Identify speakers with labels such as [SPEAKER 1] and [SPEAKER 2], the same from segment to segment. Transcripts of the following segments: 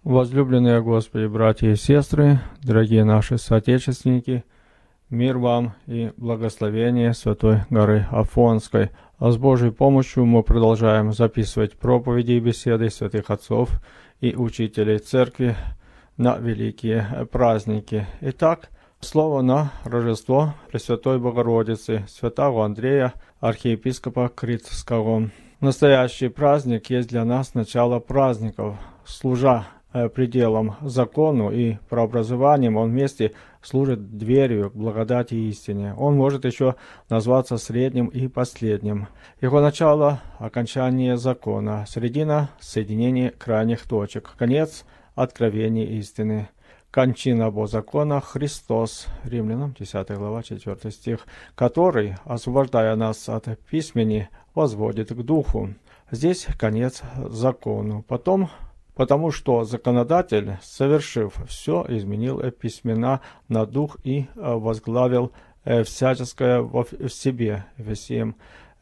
[SPEAKER 1] Возлюбленные Господи, братья и сестры, дорогие наши соотечественники, мир вам и благословение Святой горы Афонской. А с Божьей помощью мы продолжаем записывать проповеди и беседы святых отцов и учителей церкви на великие праздники. Итак, слово на Рождество Пресвятой Богородицы, святого Андрея, архиепископа Критского. Настоящий праздник есть для нас начало праздников. Служа пределом закону и преобразованием, он вместе служит дверью к благодати и истине. Он может еще назваться средним и последним. Его начало – окончание закона, середина – соединение крайних точек, конец – откровение истины. Кончина по закону Христос, Римлянам 10 глава 4 стих, который, освобождая нас от письмени, возводит к духу. Здесь конец закону. Потому что законодатель, совершив все, изменил письмена на дух и возглавил всяческое в себе. Ефесиям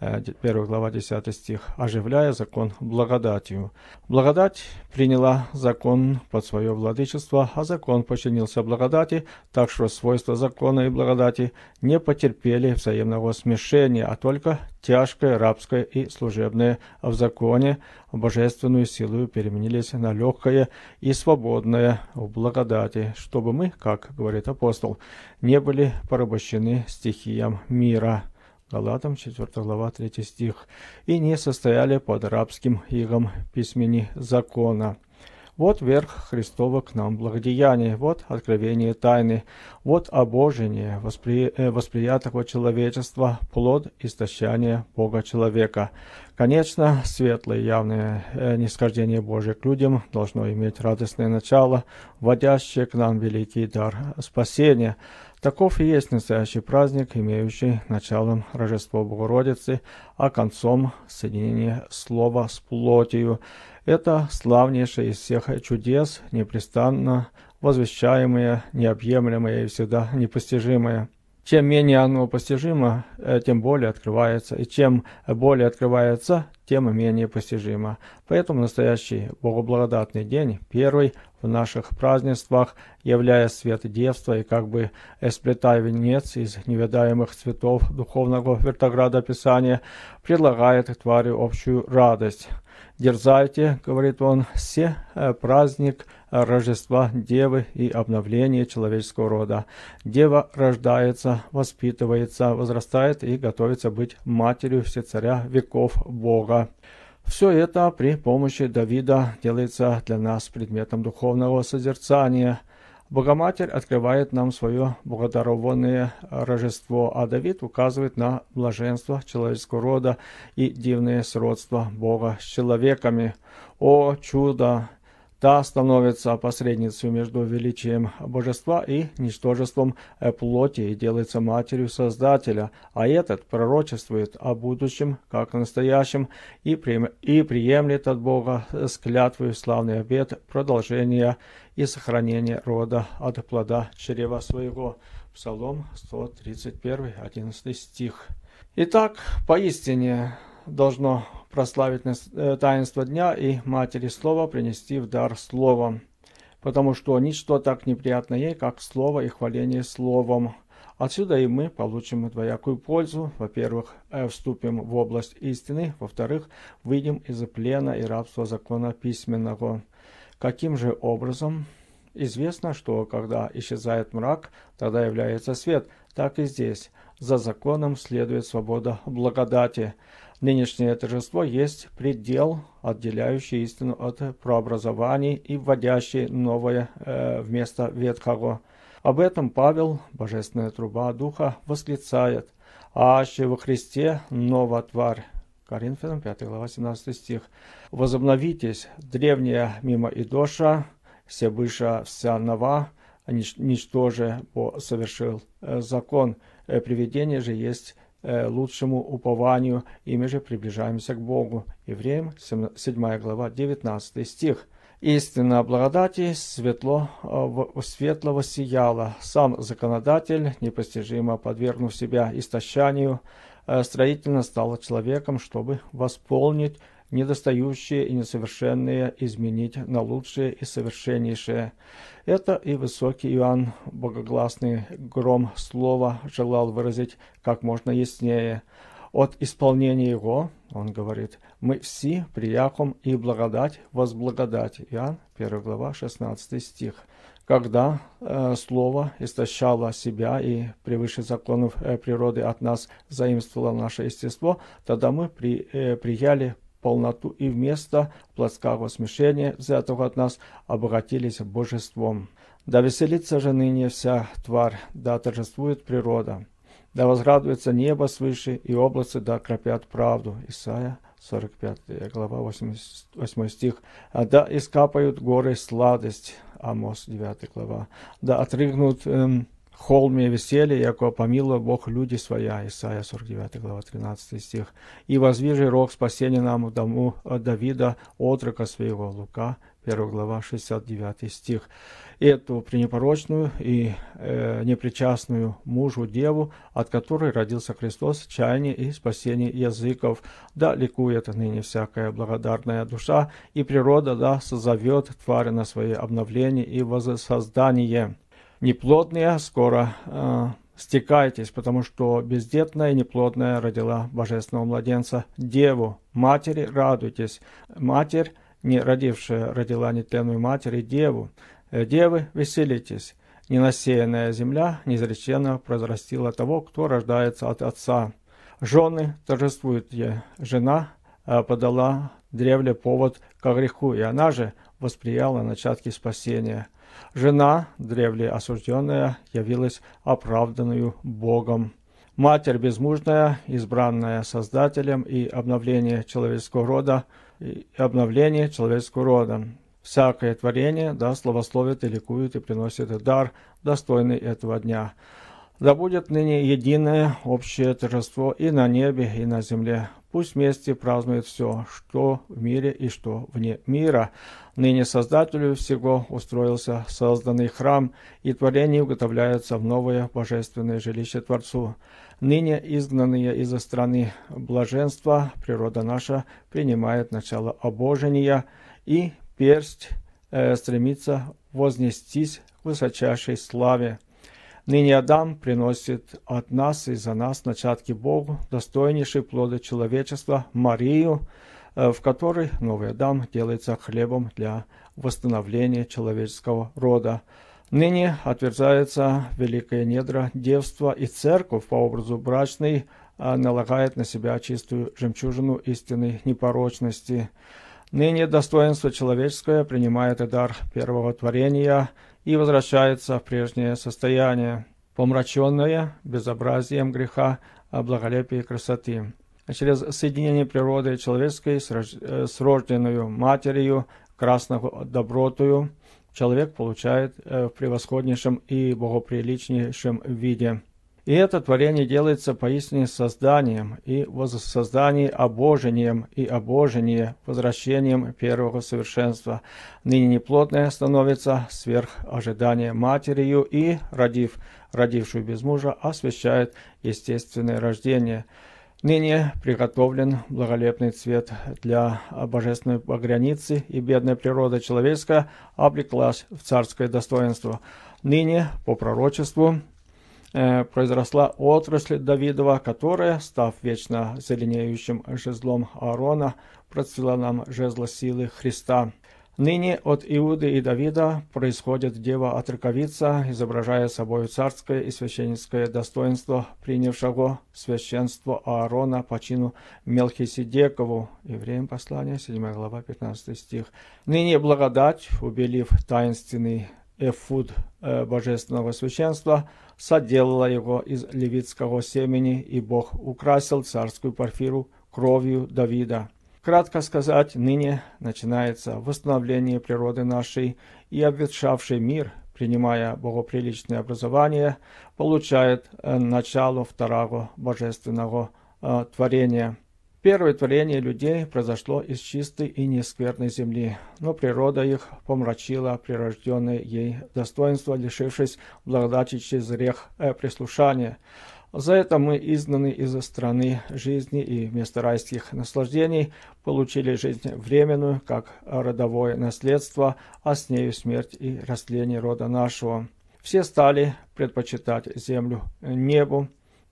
[SPEAKER 1] 1 глава 10 стих. Оживляя закон благодатью. Благодать приняла закон под свое владычество, а закон подчинился благодати, так что свойства закона и благодати не потерпели взаимного смешения, а только тяжкое, рабское и служебное в законе божественную силу переменились на легкое и свободное в благодати, чтобы мы, как говорит апостол, не были порабощены стихиям мира. Галатам 4 глава 3 стих. И не состояли под рабским игом письмени закона. Вот верх Христова к нам благодеяние, вот откровение тайны, вот обожение восприятого человечества, плод истощания Бога человека. Конечно, светлое явное нисхождение Божие к людям должно иметь радостное начало, вводящее к нам великий дар спасения. Таков и есть настоящий праздник, имеющий началом Рождество Богородицы, а концом соединение Слова с плотью. Это славнейшее из всех чудес, непрестанно возвещаемое, необъемлемое и всегда непостижимое. Чем менее оно постижимо, тем более открывается, и чем более открывается, тем менее постижимо. Поэтому настоящий богоблагодатный день, первый в наших празднествах, являя свет девства и как бы сплетая венец из неведаемых цветов духовного вертограда Писания, предлагает тварю общую радость. «Дерзайте, — говорит он, — все праздник Рождества Девы и обновление человеческого рода. Дева рождается, воспитывается, возрастает и готовится быть матерью всецаря веков Бога. Все это при помощи Давида делается для нас предметом духовного созерцания. Богоматерь открывает нам свое богодарованное Рождество, а Давид указывает на блаженство человеческого рода и дивное сродство Бога с человеками. О чудо! Та становится посредницей между величием божества и ничтожеством плоти и делается матерью Создателя, а этот пророчествует о будущем, как о настоящем, и приемлет от Бога с клятвой славный обет продолжения и сохранения рода от плода чрева своего. Псалом 131, 11 стих. Итак, поистине должно прославить таинство дня и Матери Слова принести в дар Словом, потому что ничто так неприятно ей, как Слово и хваление Словом. Отсюда и мы получим двоякую пользу. Во-первых, вступим в область истины, во-вторых, выйдем из плена и рабства закона письменного. Каким же образом? Известно, что когда исчезает мрак, тогда является свет. Так и здесь. За законом следует свобода благодати. Нынешнее торжество есть предел, отделяющий истину от преобразований и вводящий новое вместо ветхого. Об этом Павел, божественная труба Духа, восклицает: «Аще во Христе нова тварь». Коринфянам 5 глава 17 стих. «Возобновитесь, древняя мимо идоша, все быша вся нова, ничтоже совершил закон. Приведение же есть лучшему упованию, ими же приближаемся к Богу». Евреям 7 глава 19 стих. «Истина благодати светло сияла. Сам законодатель, непостижимо подвергнув себя истощанию, строительно стал человеком, чтобы восполнить недостающие и несовершенные изменить на лучшее и совершеннейшее. Это и высокий Иоанн, богогласный гром слова, желал выразить как можно яснее. От исполнения его, он говорит, мы все прияхом и благодать возблагодать. Иоанн, 1 глава, 16 стих. Когда слово истощало себя и превыше законов природы от нас заимствовало наше естество, тогда мы прияли полноту и вместо плотского смешения, взятого от нас, обогатились божеством. Да веселится же ныне вся тварь, да торжествует природа. Да возрадуется небо свыше, и облацы да кропят правду. Исайя, 45 глава, 8 стих. Да искапают горы сладость. Амос, 9 глава. Да отрыгнут холме веселье, яко помилуй Бог люди своя. Исайя, 49 глава, 13 стих. И возвижи рог спасения нам в дому Давида, отрока своего. Лука, 1 глава, 69 стих. Эту пренепорочную и непричастную мужу деву, от которой родился Христос, чаяние и спасение языков, да ликует ныне всякая благодарная душа, и природа да созовет тварь на свои обновления и воссоздание. Неплодные скоро стекайтесь, потому что бездетная и неплодная родила божественного младенца, деву. Матери радуйтесь. Матерь, не родившая, родила нетленную матерь и деву. Девы, веселитесь. Ненасеянная земля неизреченно произрастила того, кто рождается от отца. Жены торжествуют. Жена подала древле повод ко греху, и она же восприяла начатки спасения. Жена, древле осужденная, явилась оправданную Богом. Матерь безмужная, избранная Создателем и обновление человеческого рода, Всякое творение, да, славословит и ликует и приносит дар, достойный этого дня. Да будет ныне единое общее торжество и на небе, и на земле. Пусть вместе празднует все, что в мире и что вне мира. Ныне Создателю всего устроился созданный храм, и творение уготовляется в новое божественное жилище Творцу. Ныне изгнанные из страны блаженства, природа наша принимает начало обожения, и персть стремится вознестись к высочайшей славе. Ныне Адам приносит от нас и за нас начатки Богу, достойнейшие плоды человечества, Марию, в которой новый Адам делается хлебом для восстановления человеческого рода. Ныне отверзается великое недра девства, и церковь по образу брачной налагает на себя чистую жемчужину истинной непорочности. Ныне достоинство человеческое принимает дар первого творения и возвращается в прежнее состояние, помраченное безобразием греха, благолепия и красоты. Через соединение природы человеческой с рожденную матерью, красного добротою, человек получает в превосходнейшем и богоприличнейшем виде. И это творение делается поистине созданием и воссозданием, обожением и обожение, возвращением первого совершенства. Ныне неплотное становится сверх ожидания матерью и, родившую без мужа, освящает естественное рождение. Ныне приготовлен благолепный цвет для божественной багряницы, и бедная природа человеческая облеклась в царское достоинство. Ныне, по пророчеству, произросла отрасль Давидова, которая, став вечно зеленеющим жезлом Аарона, процвела нам жезло силы Христа. Ныне от Иуды и Давида происходит дева-отроковица, изображая собой царское и священническое достоинство, принявшего священство Аарона по чину Мелхиседекову. Евреям послание, 7 глава, 15 стих. Ныне благодать, убелив таинственный эфуд божественного священства, соделала его из левитского семени, и Бог украсил царскую парфиру кровью Давида. Кратко сказать, ныне начинается восстановление природы нашей, и обветшавший мир, принимая богоприличное образование, получает начало второго божественного творения. Первое творение людей произошло из чистой и нескверной земли, но природа их помрачила прирожденное ей достоинство, лишившись благодати через грех прислушания. За это мы изгнаны из страны жизни и вместо райских наслаждений получили жизнь временную, как родовое наследство, а с нею смерть и растление рода нашего. Все стали предпочитать землю небу,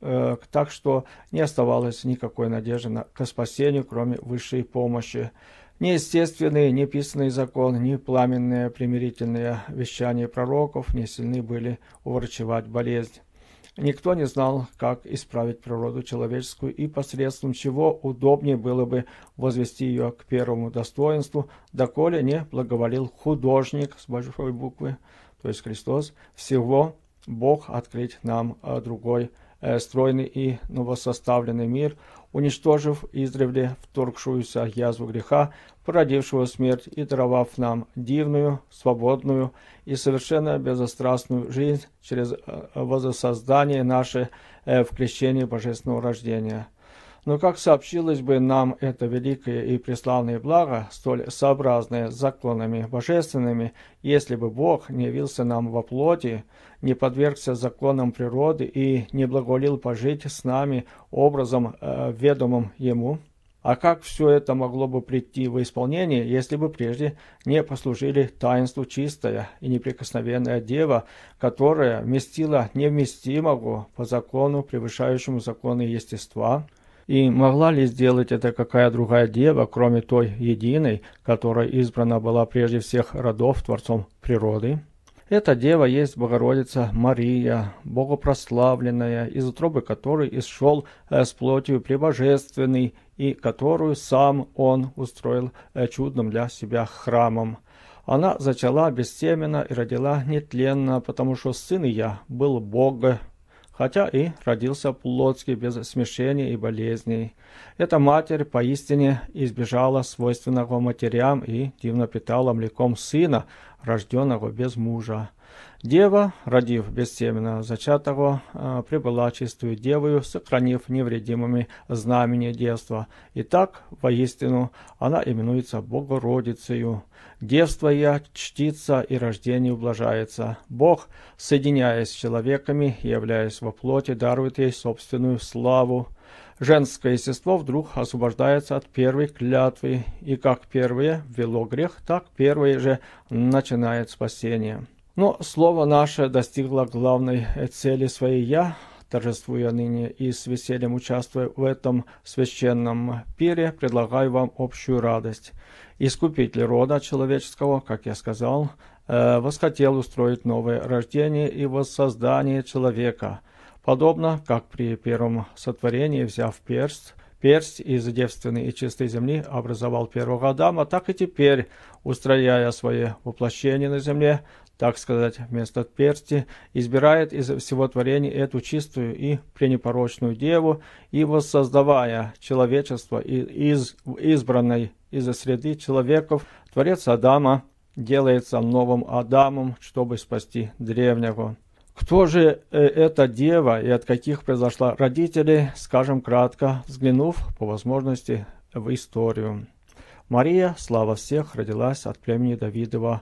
[SPEAKER 1] так что не оставалось никакой надежды к спасению, кроме высшей помощи. Ни естественный, ни писанный закон, ни пламенные примирительные вещания пророков не сильны были уврачевать болезнь. Никто не знал, как исправить природу человеческую и посредством чего удобнее было бы возвести ее к первому достоинству, доколе не благоволил художник с большой буквы, то есть Христос, всего Бог открыть нам другой стройный и новосоставленный мир, уничтожив издревле вторгшуюся язву греха, породившего смерть и даровав нам дивную, свободную и совершенно безострастную жизнь через воссоздание наше в крещении божественного рождения. Но как сообщилось бы нам это великое и преславное благо, столь сообразное с законами божественными, если бы Бог не явился нам во плоти, не подвергся законам природы и не благоволил пожить с нами образом, ведомым Ему? А как все это могло бы прийти в исполнение, если бы прежде не послужили таинству чистая и неприкосновенная Дева, которая вместила невместимого по закону, превышающему законы естества? И могла ли сделать это какая другая дева, кроме той единой, которая избрана была прежде всех родов Творцом природы? Эта дева есть Богородица Мария, богопрославленная, из утробы которой исшел с плотью пребожественный, и которую сам Он устроил чудным для себя храмом. Она зачала бессеменно и родила нетленно, потому что сын ее был Бог, хотя и родился плотски, без смешения и болезней. Эта матерь поистине избежала свойственного матерям и дивно питала млеком сына, рожденного без мужа. Дева, родив бессеменно зачатого, прибыла чистую девою, сохранив невредимыми знамения девства. И так, воистину, она именуется Богородицею. Девство ее чтится и рождение ублажается. Бог, соединяясь с человеками и являясь во плоти, дарует ей собственную славу. Женское естество вдруг освобождается от первой клятвы, и как первое ввело грех, так первое же начинает спасение. Но слово наше достигло главной цели своей «Я», торжествуя ныне и с весельем участвуя в этом священном пире, предлагаю вам общую радость. Искупитель рода человеческого, как я сказал, восхотел устроить новое рождение и воссоздание человека, подобно как при первом сотворении, взяв персть из девственной и чистой земли, образовал первого Адама, так и теперь, устрояя свое воплощение на земле, так сказать, вместо персти, избирает из всего творения эту чистую и пренепорочную деву, и воссоздавая человечество из избранной из среды человеков, Творец Адама делается новым Адамом, чтобы спасти древнего. Кто же эта дева и от каких произошла родителей, скажем кратко, взглянув по возможности в историю. Мария, слава всех, родилась от племени Давидова,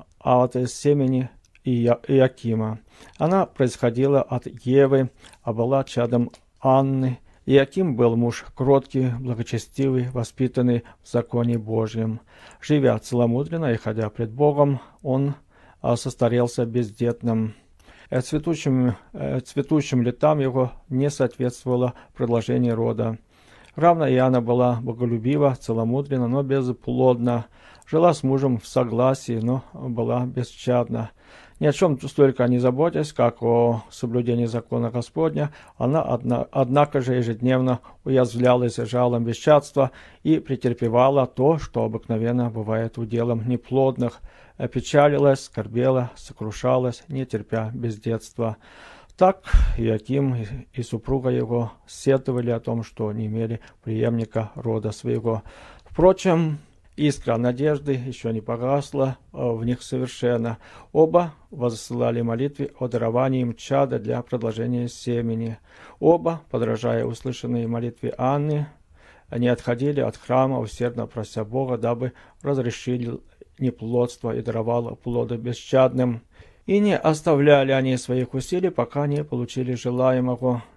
[SPEAKER 1] от семени Иакима. Она происходила от Евы, а была чадом Анны. Иаким был муж кроткий, благочестивый, воспитанный в законе Божьем. Живя целомудренно и ходя пред Богом, он состарелся бездетным. Цветущим летам его не соответствовало предложение рода. Равно и она была боголюбива, целомудренна, но безплодна. Жила с мужем в согласии, но была бесчадна. Ни о чем столько не заботясь, как о соблюдении закона Господня, она, однако же, ежедневно уязвлялась жалом бесчадства и претерпевала то, что обыкновенно бывает уделом неплодных, печалилась, скорбела, сокрушалась, не терпя бездетства. Так Иаким и супруга его сетовали о том, что не имели преемника рода своего. Впрочем, искра надежды еще не погасла в них совершенно. Оба воссылали молитвы о даровании им чада для продолжения семени. Оба, подражая услышанной молитве Анны, не отходили от храма, усердно прося Бога, дабы разрешил неплодство и даровал плоды бесчадным. И не оставляли они своих усилий, пока не получили желаемого.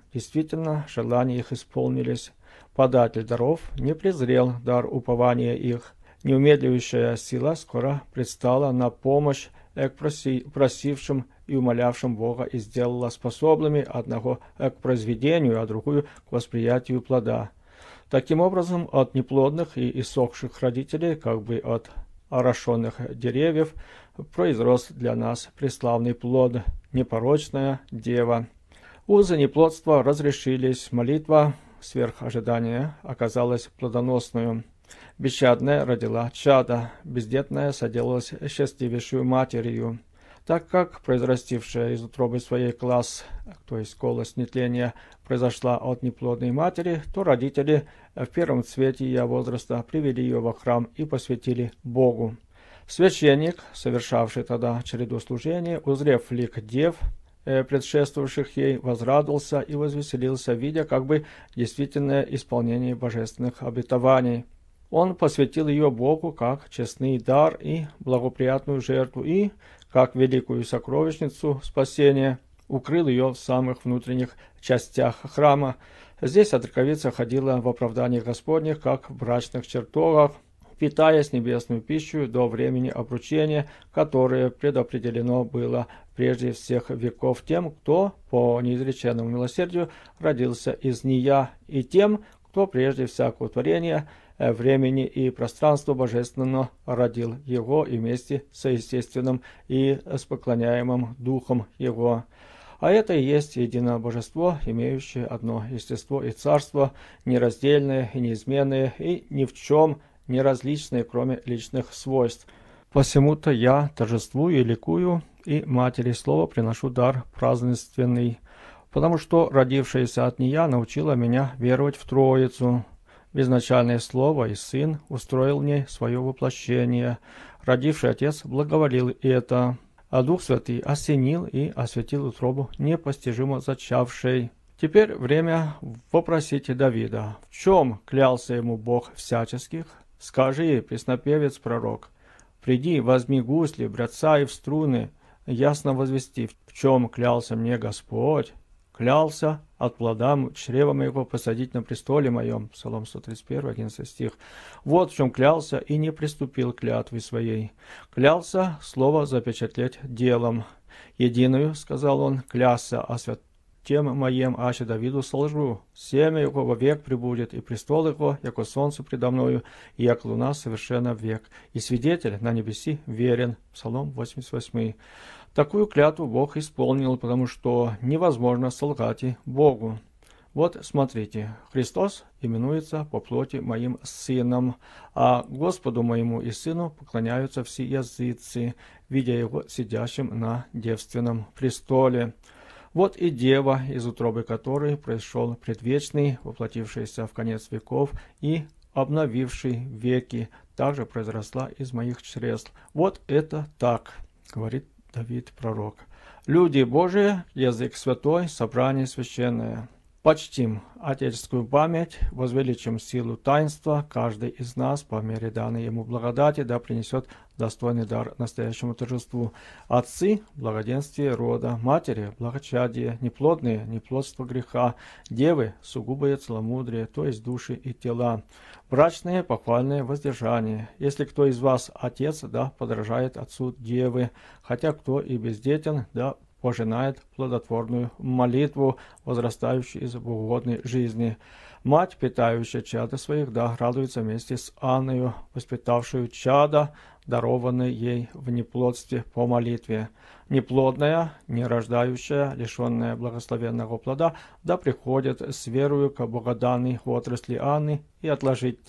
[SPEAKER 1] Действительно, желания их исполнились. Податель даров не презрел дар упования их. Неумедливающая сила скоро предстала на помощь к просившим и умолявшим Бога и сделала способными одного к произведению, а другую к восприятию плода. Таким образом, от неплодных и иссохших родителей, как бы от орошенных деревьев, произрос для нас преславный плод, непорочная дева. Узы неплодства разрешились, молитва сверх ожидания оказалась плодоносную. Бесчадная родила чада, бездетная соделалась счастливейшую матерью. Так как произрастившая из утробы своей класс, то есть колость нетления, произошла от неплодной матери, то родители в первом цвете ее возраста привели ее во храм и посвятили Богу. Священник, совершавший тогда череду служения, узрев лик дев, предшествовавших ей, возрадовался и возвеселился, видя как бы действительное исполнение божественных обетований. Он посвятил ее Богу как честный дар и благоприятную жертву, и, как великую сокровищницу спасения, укрыл ее в самых внутренних частях храма. Здесь отроковица ходила в оправданиях Господних, как в брачных чертогах, питаясь небесную пищу до времени обручения, которое предопределено было прежде всех веков тем, кто по неизреченному милосердию родился из нея, и тем, кто прежде всякого творения времени и пространства божественного родил его и вместе со естественным и с поклоняемым духом его. А это и есть единое божество, имеющее одно естество и царство, нераздельное и неизменное, и ни в чем не различные, кроме личных свойств. Посему-то я торжествую и ликую, и матери слова приношу дар празднественный, потому что родившаяся от нея научила меня веровать в Троицу. Безначальное Слово и Сын устроил в ней свое воплощение. Родивший Отец благоволил это, а Дух Святый осенил и осветил утробу непостижимо зачавшей. Теперь время вопросить Давида, в чем клялся ему Бог всяческих? Скажи, песнопевец-пророк, приди, возьми гусли, бряцай в струны, ясно возвести, в чем клялся мне Господь. Клялся от плода чрева моего посадить на престоле моем. Псалом 131, 11 стих. Вот в чем клялся и не приступил к клятве своей. Клялся слово запечатлеть делом. Единую, сказал он, клясся о святом моем, аще Давиду служу. Семя его вовек пребудет, и престол его, яко солнце предо мною, и як луна совершенно век. И свидетель на небеси верен. Псалом 88. Такую клятву Бог исполнил, потому что невозможно солгать и Богу. Вот смотрите, Христос именуется по плоти моим Сыном, а Господу моему и Сыну поклоняются все языцы, видя Его сидящим на девственном престоле. Вот и Дева, из утробы которой пришел предвечный, воплотившийся в конец веков и обновивший веки, также произросла из моих чресл. Вот это так, говорит Давид пророк. Люди Божии, язык святой, собрание священное. Почтим отеческую память, возвеличим силу таинства, каждый из нас, по мере данной ему благодати, да принесет достойный дар настоящему торжеству. Отцы – благоденствие рода, матери – благочадие, неплодные – неплодство греха, девы – сугубое целомудрие, то есть души и тела, брачные – похвальное воздержание. Если кто из вас отец, да подражает отцу девы, хотя кто и бездетен, да пожинает плодотворную молитву, возрастающую из богоугодной жизни. Мать, питающая чада своих, да радуется вместе с Анною, воспитавшую чада, дарованное ей в неплодстве по молитве. Неплодная, нерождающая, лишенная благословенного плода, да приходит с верою к богоданной отрасли Анны и отложить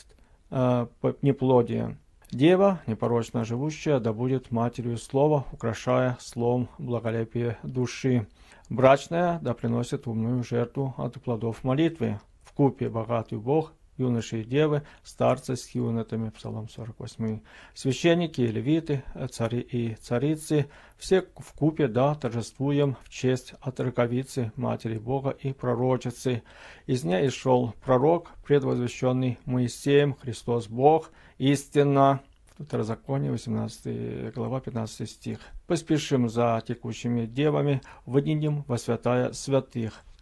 [SPEAKER 1] неплодие. Дева, непорочно живущая, да будет матерью слова, украшая словом благолепие души. Брачная, да приносит умную жертву от плодов молитвы. Вкупе богатый Бог, юноши и девы, старцы с юнотами, Псалом 48. Священники и левиты, цари и царицы, все вкупе, да, торжествуем в честь отроковицы, матери Бога и пророчицы. Из ней и шел пророк, предвозвещенный Моисеем, Христос Бог, истинно. Второзаконие, 18 глава, 15 стих. Поспешим за текущими девами, выднем во святая святых.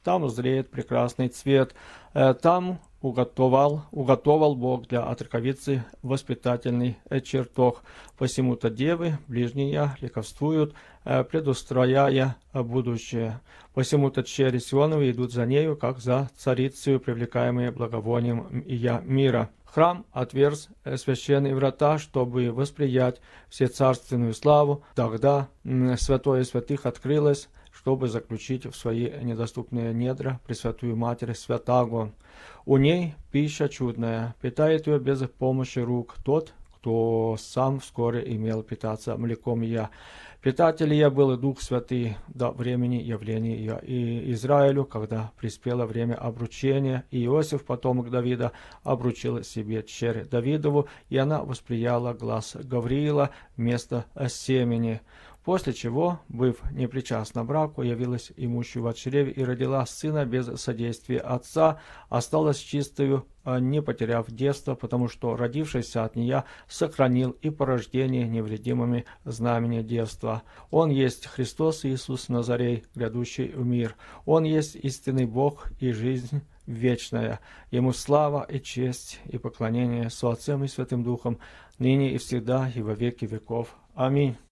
[SPEAKER 1] там узреет прекрасный цвет, там уготовал Бог для отроковицы воспитательный чертог. Посему-то девы ближние ликовствуют, предустрояя будущее. Посему-то черри Сионовы идут за нею, как за царицею, привлекаемые благовонием ия мира. Храм отверз священные врата, чтобы восприять всецарственную славу. Тогда святое святых открылось, чтобы заключить в свои недоступные недра Пресвятую Матерь Святаго. У ней пища чудная, питает ее без помощи рук тот, кто сам вскоре имел питаться млеком ее. Питатель ее был Дух Святый до времени явления ее и Израилю, когда приспело время обручения, и Иосиф, потомок Давида, обручил себе черь Давидову, и она восприяла глаз Гавриила вместо семени. После чего, быв непричастна браку, явилась имущую во чреве и родила сына без содействия отца, осталась чистою, не потеряв девства, потому что родившийся от нее сохранил и по рождении невредимыми знамения девства. Он есть Христос Иисус Назарей, грядущий в мир. Он есть истинный Бог и жизнь вечная. Ему слава и честь и поклонение со Отцем и Святым Духом, ныне и всегда и во веки веков. Аминь.